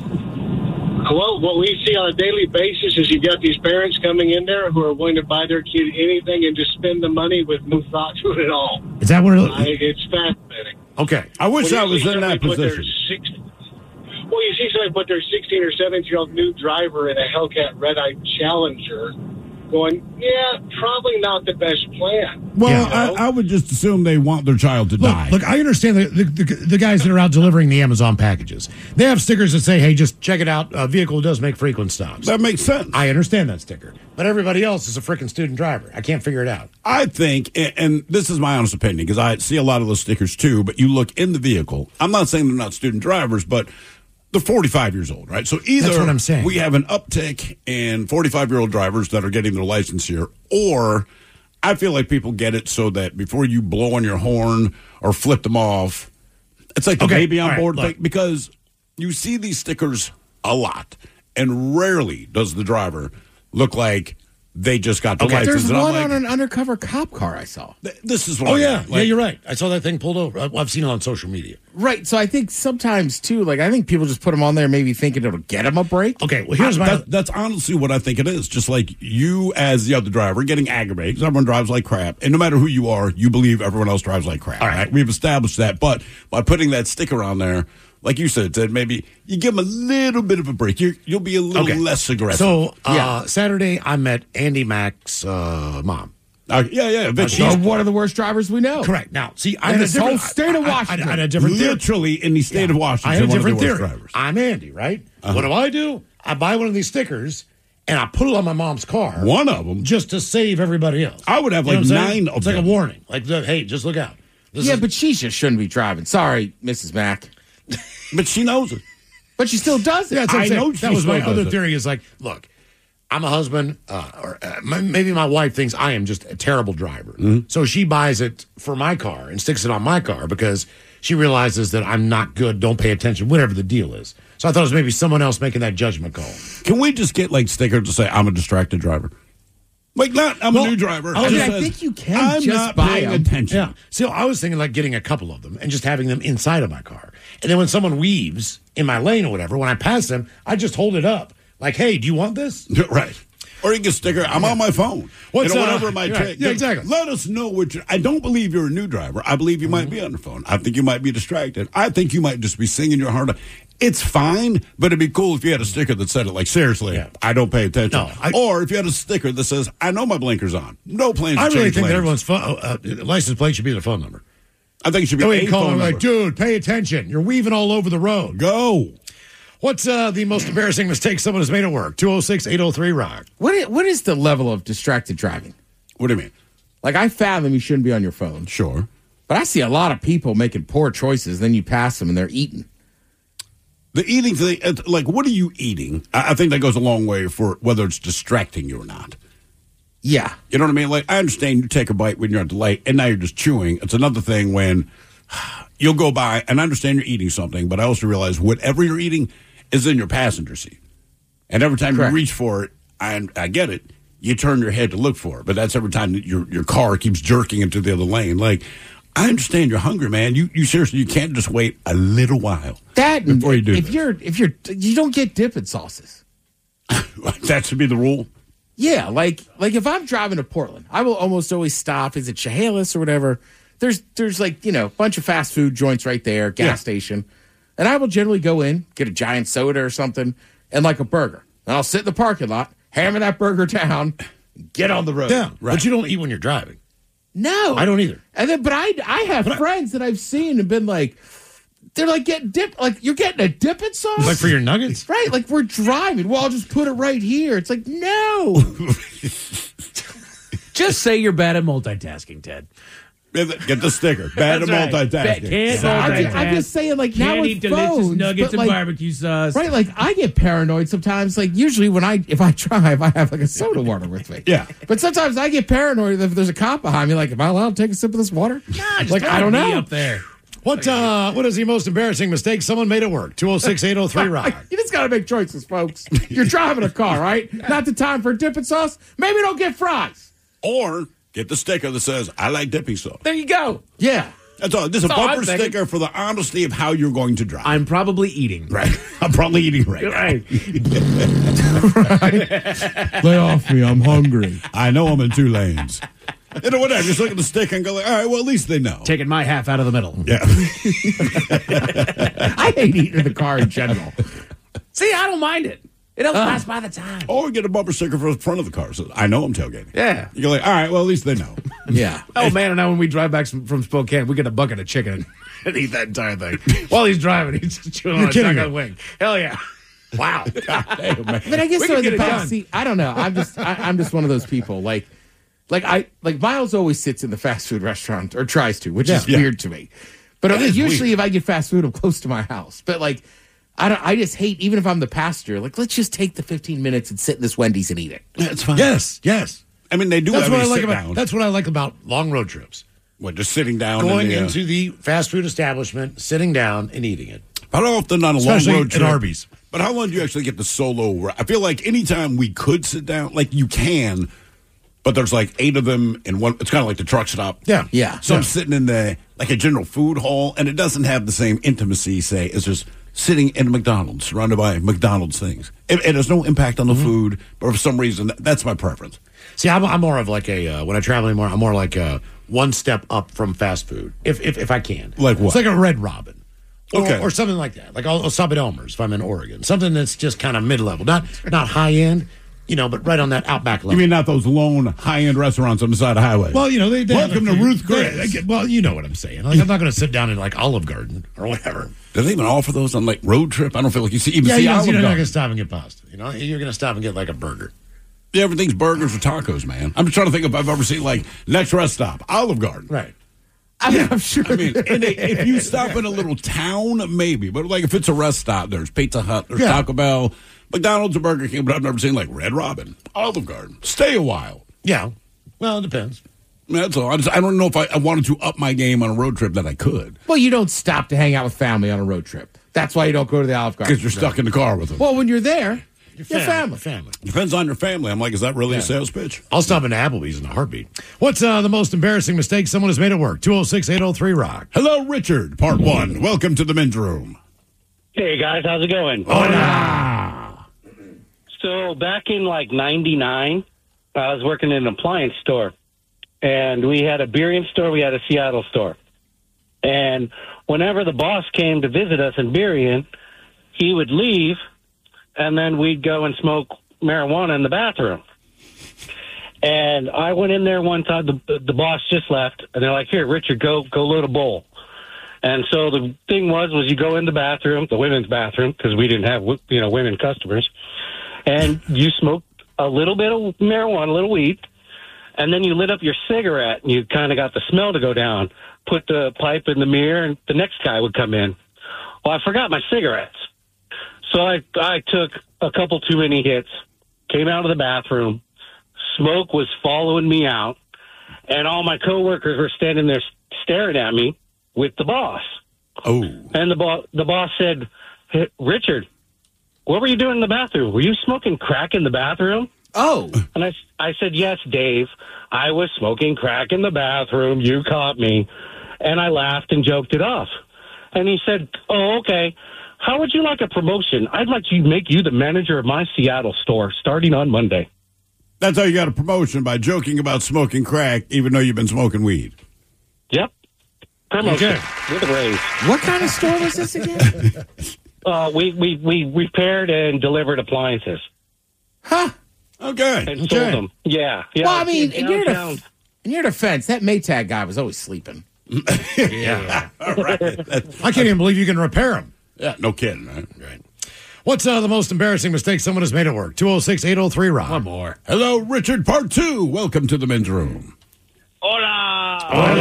Well, what we see on a daily basis is you've got these parents coming in there who are willing to buy their kid anything and just spend the money with no thought to it at all.
Is that what?
I,
It,
it's fascinating.
okay.
I wish
When
I
you
was
see
in that
somebody put their
position.
six- well, you see somebody put their sixteen or seventeen-year-old new driver in a Hellcat Red-Eye Challenger going, yeah, probably not the best plan.
Well,
You know?
I, I would just assume they want their child to
Look,
die.
look, I understand the, the, the, the guys that are out delivering the Amazon packages. They have stickers that say, hey, just check it out. A vehicle does make frequent stops.
That makes sense.
I understand that sticker. But everybody else is a freaking student driver. I can't figure it out.
I think, and- and this is my honest opinion, because I see a lot of those stickers too, but you look in the vehicle. I'm not saying they're not student drivers, but they're forty-five years old, right? So either
That's what I'm saying.
we have an uptick in forty-five-year-old drivers that are getting their license here, or I feel like people get it so that before you blow on your horn or flip them off, it's like the
Okay,
baby on
all right,
board
look.
thing, because you see these stickers a lot, and rarely does the driver look like they just got the
Okay.
license.
There's
And I'm
one
like,
on an undercover cop car I saw.
th- this is what
Oh
I
yeah,
mean.
yeah,
Like,
you're right. I saw that thing pulled over. I- I've seen it on social media.
Right. So I think sometimes too, like I think people just put them on there, maybe thinking it'll get them a break.
Okay, well here's
I-
my.
that- that's honestly what I think it is. Just like you, as the other driver, getting aggravated because everyone drives like crap, and no matter who you are, you believe everyone else drives like crap.
All right.
right? We've established that, but by putting that sticker on there, like you said, Ted, maybe you give them a little bit of a break. You you'll be a little
Okay.
less aggressive.
So uh,
Yeah.
Saturday, I met Andy Mack's uh, mom.
Uh, yeah, yeah. But
She's
she's
one of the worst drivers we know.
Correct. Now, see, I
In
had a
this whole
different
state of
I- I-
Washington.
I, had a different theory.
literally in the state of Washington.
I had a
one of the
different
worst
theory.
drivers.
I'm Andy, right?
Uh-huh.
What do I do? I buy one of these stickers and I put it on my mom's car.
One of them.
Just to save everybody else.
I would have
You know
like
what I'm saying?
nine of
It's
them.
like a warning. Like, hey, just look out. This
Yeah,
is-
but she just shouldn't be driving. Sorry, Missus Mack.
But she knows it.
But she still does it.
Yeah, that's what I'm
I
saying.
know
that
she
was my
still
other
does it.
theory. Is like, look, I'm a husband, uh, or uh, m- maybe my wife thinks I am just a terrible driver,
Mm-hmm.
so she buys it for my car and sticks it on my car because she realizes that I'm not good, don't pay attention, whatever the deal is. So I thought it was maybe someone else making that judgment call.
Can we just get like stickers to say I'm a distracted driver? Like not I'm
Well,
a new driver.
I
It
mean,
just
I
says,
think you can
I'm
just
not
buy
paying
them.
attention.
Yeah. See, I was thinking like getting a couple of them and just having them inside of my car. And then when someone weaves in my lane or whatever, when I pass them, I just hold it up. Like, hey, do you want this?
Right. Or you can sticker, I'm on my phone.
What's,
you know,
uh,
whatever it might
right.
take.
Yeah, exactly.
Let us know what you're. I don't believe you're a new driver. I believe you might be on the phone. I think you might be distracted. I think you might just be singing your heart out. It's fine, but it'd be cool if you had a sticker that said it like, seriously,
Yeah.
I don't pay attention.
No, I-
or if you had a sticker that says, I know my blinker's on. No plans
I
to
really
change
think that
lanes.
everyone's phone, uh, uh, license plate should be their phone number.
I think it should be
That
a
way you call
phone
them
number.
like, dude, pay attention. You're weaving all over the road.
Go.
What's uh, the most embarrassing mistake someone has made at work? two oh six, eight oh three, rock.
What is, what is the level of distracted driving?
What do you mean?
Like, I fathom you shouldn't be on your phone.
Sure.
But I see a lot of people making poor choices. Then you pass them and they're eating.
The eating thing, it's like, what are you eating? I, I think that goes a long way for whether it's distracting you or not.
Yeah.
You know what I mean? Like, I understand you take a bite when you're at the light, and now you're just chewing. It's another thing when you'll go by, and I understand you're eating something, but I also realize whatever you're eating is in your passenger seat. And every time
Correct.
you reach for it, and I get it, you turn your head to look for it. But that's every time that your your car keeps jerking into the other lane. Like, I understand you're hungry, man. You you seriously, you can't just wait a little while
That
before you do
if
this.
you're if you're you don't get dipping sauces.
That should be the rule.
Yeah, like like if I'm driving to Portland, I will almost always stop. Is it Chehalis or whatever? There's there's like, you know, a bunch of fast food joints right there, gas
Yeah.
station. And I will generally go in, get a giant soda or something, and like a burger. And I'll sit in the parking lot, hammer that burger down, get on the road.
Yeah, but you don't eat when you're driving.
No.
I don't either.
And then but I I have friends that I've seen and been like, they're like getting dip like you're getting a dipping sauce?
Like for your nuggets?
Right, like we're driving. Well, I'll just put it right here. It's like, no.
Just say you're bad at multitasking, Ted.
Get the sticker. Bad at
That's right.
multitasking.
Can't
So I'm,
multitask.
just, I'm just saying, like, now
Can't
with
eat delicious
phones,
nuggets
but,
and
like,
barbecue sauce.
right? Like, I get paranoid sometimes. Like, usually when I if I drive, I have like a soda water with me.
Yeah.
But sometimes I get paranoid if there's a cop behind me. Like, am I allowed to take a sip of this water?
Nah, just
like,
throw
I don't
a knee
know.
up there.
What uh, what is the most embarrassing mistake someone made at work? two oh six, eight oh three, rock.
You just gotta make choices, folks. You're driving a car, right? Not the time for dipping sauce. Maybe don't get fries.
Or get the sticker that says, I like dipping sauce.
There you go.
Yeah.
That's all. This is a
That's all I'm
bumper
thinking.
sticker for the honesty of how you're going to drive.
I'm probably eating.
right. I'm probably eating right.
Right.
Lay off me. I'm hungry.
I know I'm in two lanes. You know, whatever. Just look at the sticker and go, like, all right, well, at least they know.
Taking my half out of the middle.
Yeah.
I hate eating in the car in general.
See, I don't mind it. It helps
Oh.
pass by the time.
Or get a bumper sticker for the front of the car. So I know I'm tailgating.
Yeah.
You're like, all right, well, at least they know.
Yeah.
Oh, man, and now when we drive back from, from Spokane, we get a bucket of chicken and eat that entire thing. While he's driving, he's just chewing on a
kidding
shotgun
me.
wing. Hell yeah. Wow.
But I guess
We
so
can
in
get
the
it
back
done.
seat. I don't know. I'm just I, I'm just one of those people. Like like I like Miles always sits in the fast food restaurant or tries to, which is
Yeah.
weird to me. But
That is
usually
weird.
if I get fast food, I'm close to my house. But like I don't I just hate even if I'm the passenger, like let's just take the fifteen minutes and sit in this Wendy's and eat it.
That's fine.
Yes, yes.
I mean, they do
That's
have
what I
you
like
sit
about
down.
that's what I like about long road trips.
What, just sitting down.
Going
in the, uh,
into the fast food establishment, sitting down, and eating it.
How often on a
Especially
long road
at
trip?
Arby's.
But how long do you actually get the solo? I feel like anytime we could sit down, like you can, but there's like eight of them in one. It's kind of like the truck stop.
Yeah.
Yeah.
So
Yeah.
I'm sitting in the like a general food hall, and it doesn't have the same intimacy, say, as just sitting in McDonald's, surrounded by McDonald's things. It, it has no impact on the
Mm-hmm.
food, but for some reason, that, that's my preference.
See, I'm, I'm more of like a, uh, when I travel anymore, I'm more like a one step up from fast food, if if, if I can.
Like what?
It's like a Red Robin. Or,
Okay.
or something like that. Like I'll, I'll stop at Elmer's if I'm in Oregon. Something that's just kind of mid-level. Not not high-end, you know, but right on that Outback level.
You mean not those lone high-end restaurants on the side of the highway?
Well, you know, they, they
Welcome
have a
to
few-
Ruth Chris.
they- they- well, you know what I'm saying. Like, I'm not going to sit down in like Olive Garden or whatever.
Do they even offer those on like road trip? I don't feel like you see even
Yeah,
see
you know,
Olive
you're not
Garden.
going to stop and get pasta. You know, you're going to stop and get like a burger.
Yeah, everything's burgers or tacos, man. I'm just trying to think if I've ever seen like next rest stop, Olive Garden.
Right.
I mean, I'm sure.
I mean, in a, if you stop in a little town, maybe. But like if it's a rest stop, there's Pizza Hut, there's
Yeah.
Taco Bell, McDonald's or Burger King, but I've never seen like Red Robin, Olive Garden. Stay a while.
Yeah. Well, it depends.
That's all. I, just, I don't know if I, I wanted to up my game on a road trip that I could.
Well, you don't stop to hang out with family on a road trip. That's why you don't go to the Olive Garden.
Because you're stuck in the car with them.
Well, when you're there,
Your
your family.
Family.
Depends on your family. I'm like, is that really a sales pitch?
I'll stop into Applebee's in a heartbeat. What's uh, the most embarrassing mistake someone has made at work? two oh six, eight oh three, rock.
Hello, Richard, part one. Welcome to the men's room.
Hey guys, how's it going?
Hola.
So back in like ninety-nine, I was working in an appliance store, and we had a Burien store, we had a Seattle store. And whenever the boss came to visit us in Burien, he would leave, and then we'd go and smoke marijuana in the bathroom. And I went in there one time, the, the boss just left, and they're like, here, Richard, go go load a bowl. And so the thing was, was you go in the bathroom, the women's bathroom, because we didn't have, you know, women customers, and you smoked a little bit of marijuana, a little weed, and then you lit up your cigarette, and you kind of got the smell to go down, put the pipe in the mirror, and the next guy would come in. Well, I forgot my cigarettes. So I, I took a couple too many hits, came out of the bathroom, smoke was following me out, and all my coworkers were standing there staring at me with the boss.
Oh.
And the, bo- the boss said, hey, Richard, what were you doing in the bathroom? Were you smoking crack in the bathroom?
Oh.
And I, I said, yes, Dave, I was smoking crack in the bathroom. You caught me. And I laughed and joked it off. And he said, oh, okay. How would you like a promotion? I'd like to make you the manager of my Seattle store starting on Monday.
That's how you got a promotion, by joking about smoking crack, even though you've been smoking weed.
Yep. Promotion
Okay.
with a raise.
What kind of store was this again?
Uh, we, we, we repaired and delivered appliances.
Huh?
Okay.
And
Okay.
sold them. Yeah. yeah.
Well, I mean, in your,
downtown.
def- in your defense, that Maytag guy was always sleeping.
Yeah.
All right.
I can't even believe you can repair them.
Yeah, no kidding, right?
Right. What's uh, the most embarrassing mistake someone has made at work? two oh six, eight oh three, rock.
One more.
Hello, Richard, part two. Welcome to the men's room.
Hola!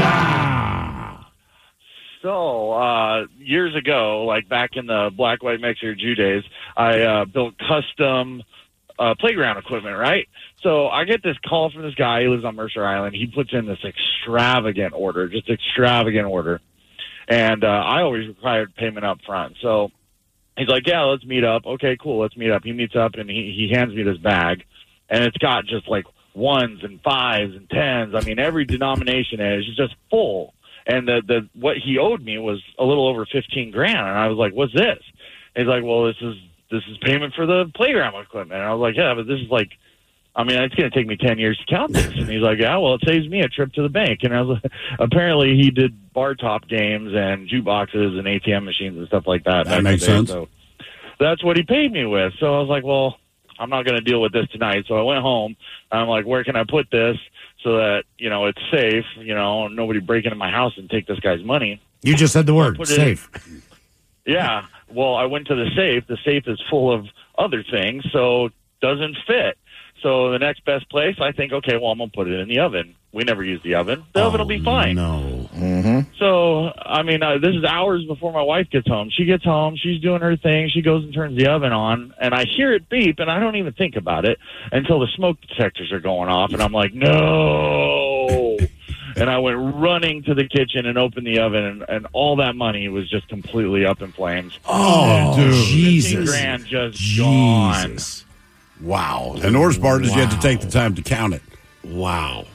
Hola.
So, uh, years ago, like back in the Black White Mixer Jew days, I uh, built custom uh, playground equipment, right? So I get this call from this guy. He lives on Mercer Island. He puts in this extravagant order, just extravagant order. And uh, I always required payment up front. So he's like, yeah, let's meet up. Okay, cool, let's meet up. He meets up, and he, he hands me this bag. And it's got just like ones and fives and tens. I mean, every denomination in it is just full. And the, the what he owed me was a little over fifteen grand. And I was like, what's this? And he's like, well, this is this is payment for the playground equipment. And I was like, yeah, but this is like, I mean, it's going to take me ten years to count this. And he's like, yeah, well, it saves me a trip to the bank. And I was like, apparently he did bar top games and jukeboxes and A T M machines and stuff like that.
That makes sense.
So that's what he paid me with. So I was like, well, I'm not going to deal with this tonight. So I went home. And I'm like, where can I put this so that, you know, it's safe, you know, nobody break into my house and take this guy's money.
You just said the word,
Put it-
safe.
Yeah. Well, I went to the safe. The safe is full of other things, so it doesn't fit. So the next best place, I think, okay, well, I'm going to put it in the oven. We never use the oven. The oven will be fine.
No.
Mm-hmm.
So, I mean, uh, this is hours before my wife gets home. She gets home. She's doing her thing. She goes and turns the oven on, and I hear it beep, and I don't even think about it until the smoke detectors are going off, and I'm like, no. And I went running to the kitchen and opened the oven, and, and all that money was just completely up in flames.
Oh,
dude.
fifteen
Jesus.
grand just gone.
Jesus.
Wow. And the worst part is you had to take the time to count it.
Wow.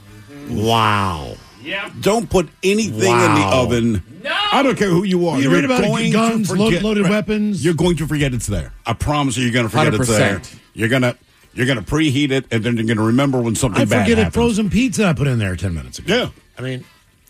Wow.
Yep. Don't put anything
Wow.
in the oven. No. I don't care who you are.
You
You're
read about
going
guns,
to forget,
lo- loaded
right.
weapons.
You're going to forget it's there. I promise you, you're going to forget
one hundred percent.
it's there. You're gonna you're gonna preheat it, and then you're gonna remember when something
I
bad
forget it
happens.
frozen pizza I put in there ten minutes ago.
Yeah.
I mean,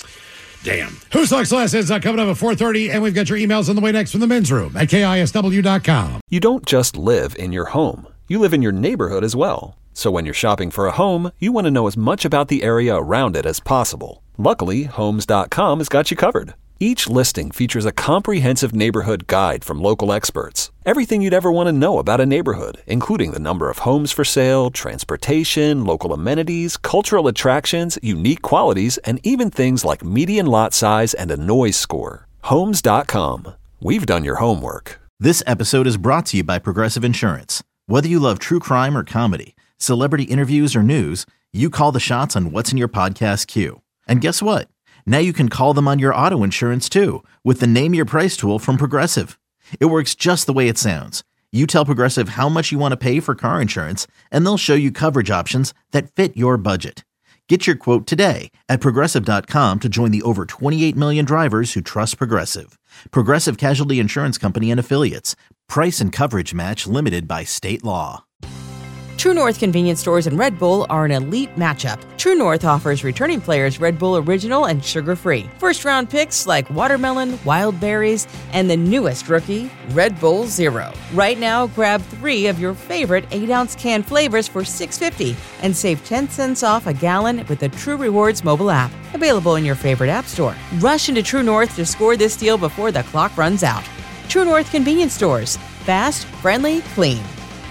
damn. Who Sucks Last is uh, coming up at four thirty, and we've got your emails on the way next from the men's room at K I S W dot com.
You don't just live in your home. You live in your neighborhood as well. So when you're shopping for a home, you want to know as much about the area around it as possible. Luckily, Homes dot com has got you covered. Each listing features a comprehensive neighborhood guide from local experts. Everything you'd ever want to know about a neighborhood, including the number of homes for sale, transportation, local amenities, cultural attractions, unique qualities, and even things like median lot size and a noise score. Homes dot com. We've done your homework.
This episode is brought to you by Progressive Insurance. Whether you love true crime or comedy, celebrity interviews or news, you call the shots on what's in your podcast queue. And guess what? Now you can call them on your auto insurance too with the Name Your Price tool from Progressive. It works just the way it sounds. You tell Progressive how much you want to pay for car insurance, and they'll show you coverage options that fit your budget. Get your quote today at Progressive dot com to join the over twenty-eight million drivers who trust Progressive. Progressive Casualty Insurance Company and Affiliates. Price and coverage match limited by state law.
True North convenience stores and Red Bull are an elite matchup. True North offers returning players Red Bull Original and sugar-free. First-round picks like watermelon, wild berries, and the newest rookie, Red Bull Zero. Right now, grab three of your favorite eight-ounce can flavors for six dollars and fifty cents and save ten cents off a gallon with the True Rewards mobile app. Available in your favorite app store. Rush into True North to score this deal before the clock runs out. True North convenience stores. Fast, friendly, clean.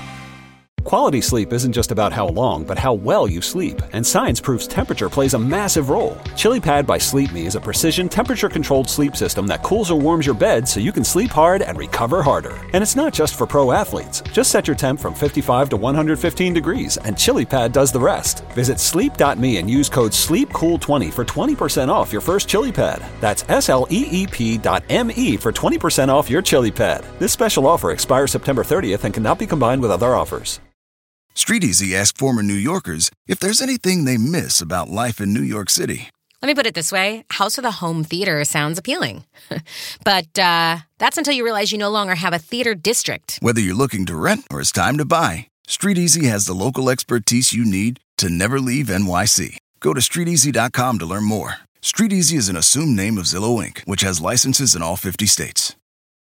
Quality sleep isn't just about how long, but how well you sleep. And science proves temperature plays a massive role. ChiliPad by Sleep Me is a precision temperature-controlled sleep system that cools or warms your bed so you can sleep hard and recover harder. And it's not just for pro athletes. Just set your temp from fifty-five to one hundred fifteen degrees, and ChiliPad does the rest. Visit sleep dot me and use code sleep cool twenty for twenty percent off your first ChiliPad. That's S L E E P dot M E for twenty percent off your ChiliPad. This special offer expires September thirtieth and cannot be combined with other offers.
StreetEasy asked former New Yorkers if there's anything they miss about life in New York City.
Let me put it this way. House with a home theater sounds appealing. But uh, that's until you realize you no longer have a theater district.
Whether you're looking to rent or it's time to buy, StreetEasy has the local expertise you need to never leave N Y C. Go to street easy dot com to learn more. StreetEasy is an assumed name of Zillow Incorporated, which has licenses in all fifty states.